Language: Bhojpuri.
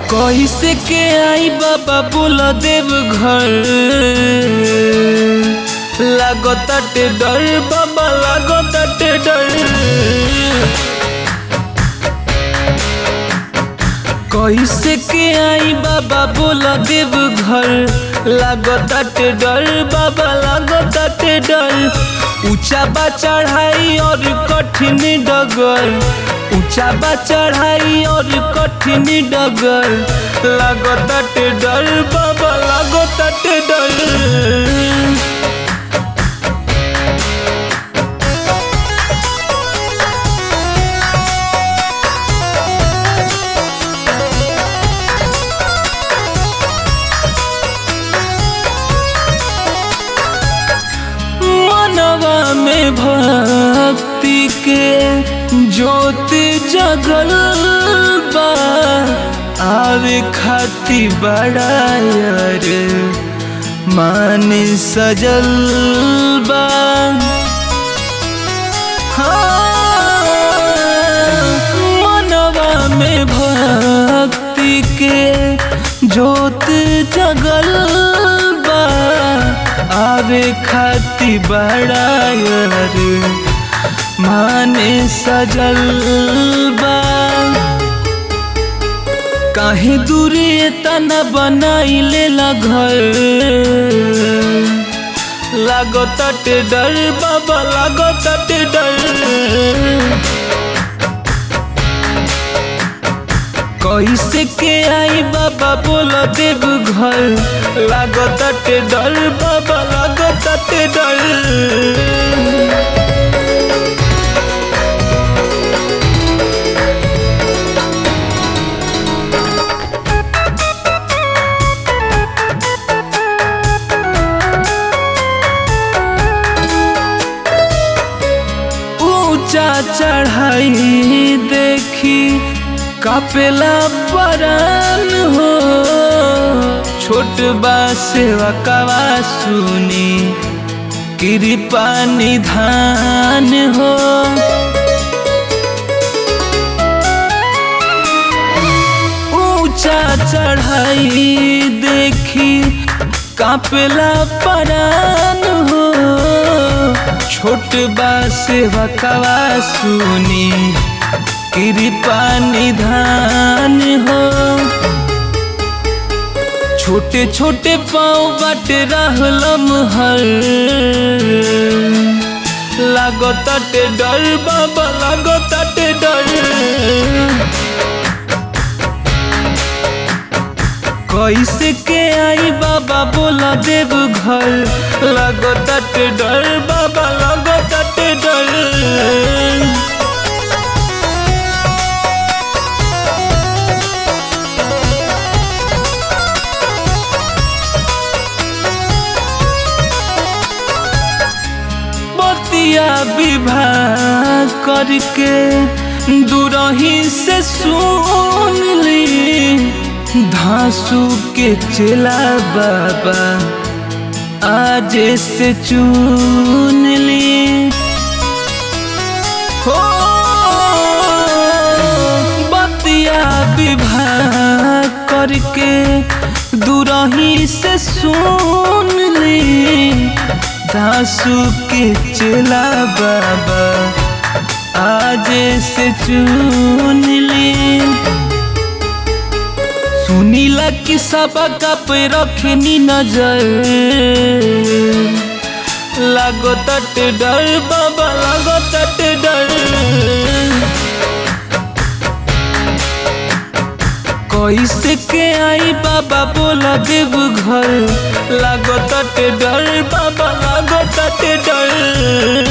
कैसे के आई बाबा बोल देव घर, लागताटे डर बाबा लागताटे डर। कैसे के आई बाबा बोल देव घर, लागताटे डर बाबा लागताटे डर। ऊंचा बा चढ़ाई और कठिन डगर, ऊंचा बा चढ़ाई और कठिन डगर, लागताटे डर बाबा लागताटे डर। मनवा में भक्ति के ज्योति जगल बा, आवे खाती बड़ा यार मान सजल बा। मनवा में भक्ति के ज्योति जगल बा, आवे खाती बड़ा यार माने सजल बा। काहे दूरी तना बनाई लेला घर, लागताटे डर बाबा लागताटे डर। कैसे के आई बाबा बोल देव घर, लागताटे डर बाबा लागताटे डर। ऊंचा चढ़ाई देखी कापेला परान हो, छोट बा सेवा कवा सुनी कृपा निधान हो। ऊंचा चढ़ाई देखी कापेला परान हो, छोट बा सेवा कवा सुनी कृपा निधान हो। छोटे छोटे पाँव बाटे रहलम हर, लागताटे डर बाबा लागताटे डर। कैसे के आई बाबा बोला देव घर, लागताटे डर बाबा लागताटे डर। विवाह करके दूरही से सुन ली, धांसू के चला बाबा आज से चुन ली। हो बतिया विवाह करके दूरही से सुन ली, धांसू के चला बाबा आज से चुन ली। सुनीला कि सबका पे रखनी नजर, लागताटे डर बाबा लागताटे डर। कैसे के आई बाबा बोला देव घर, लागताटे डर बाबा लागताटे डर।